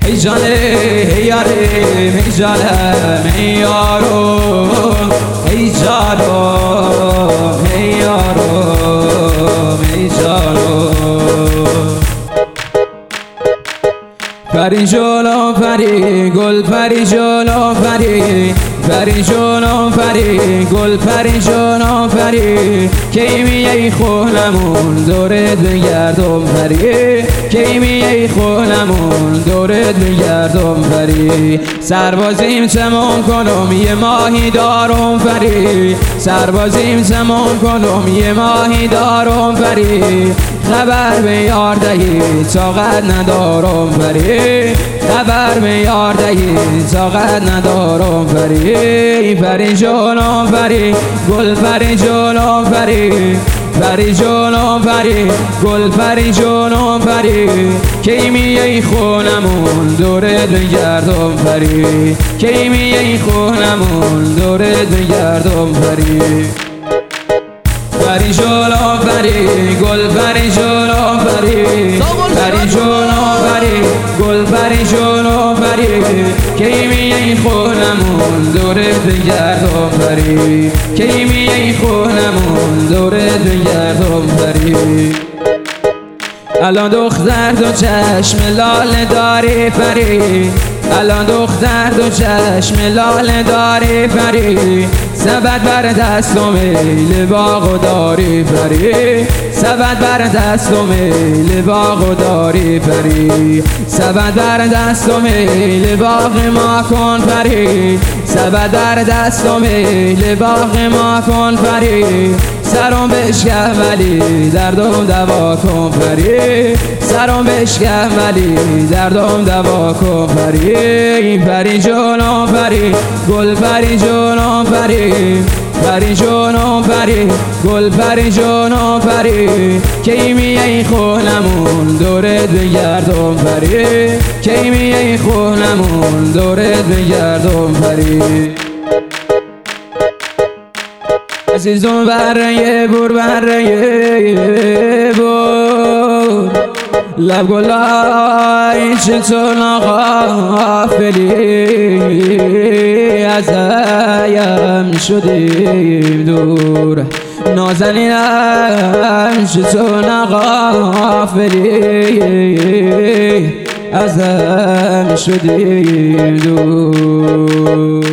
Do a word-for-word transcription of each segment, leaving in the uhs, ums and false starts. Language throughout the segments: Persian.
ای جانه ای یاره ای جانم ای یارو ای جانو ای یارو ای جانو پری جلو پری گل پری جلو پری پری جلو پری گل پری جلو پری کی میای خونمون دورت بگردم پری کی میای خونمون دورت بگردم پری سربازیم تمام کنم یه ماهی دارم پری سربازیم تمام کنم یه ماهی دارم پری خبر به یار دهی طاقت ندارم پری خبر به یار دهی طاقت ندارم پری پری جلو پری گل پری جلو پری پری جلو پری گل پری جلو پری کی میای خونمون دورت بگردم پری کی میای خونمون دورت بگردم پری پری جلو پری گل پری جلو پری پری جلو پری گل پری جلو پری کی میای خونمون دورت بگردم پری کی میای خونمون دورت بگردم پری الان دختر دو چشم لاله داری پری الان دختر دو چشم لاله داری پری سبد بر دست و میل باغ و داری پری سبد بر دست و میل باغ و داری پری سبد بر دست و میل باغ ما کن پری سبد بر دست و میل باغ ما کن پری سرم بشکن ولی دردم دوا کن پری سرم بشکن ولی دردم دوا کن پری پری جلو پری گل پری جلو پری پری جلو پری گل پری جلو پری کی میای خونمون دورت بگردم پری کی میای خونمون دورت بگردم پری عزیزم برای بور برای بور لب گلای چطور غافلی ازایم شدیم دور نازنینم چطور غافلی ازایم شدیم دور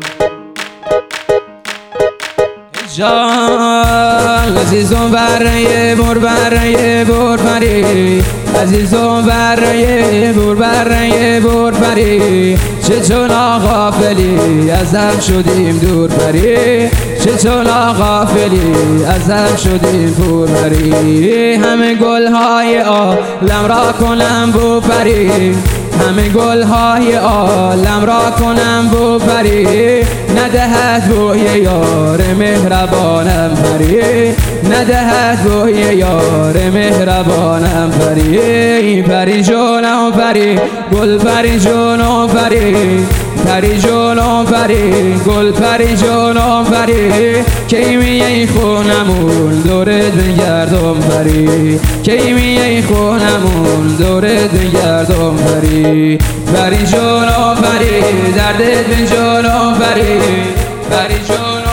جان عزیزم برای بور برای بور پری عزیزم برای بور برای بور پری چطور غافلی ازم شدیم دور پری چطور غافلی ازم شدیم دور پری همه گل‌های عالم را کنم بو پری همه گل‌های عالم را کنم بو پری ندهد بوی یار مهربانم پری ندهد بوی یار مهربانم پری پری جلو پری گل پری جلو پری پری جلو پری گل پری جلو پری کی میای خونمون دورت بگردم پری کی میای خونمون دورت بگردم پری پری جلو پری دردت به جلو پری پری جلو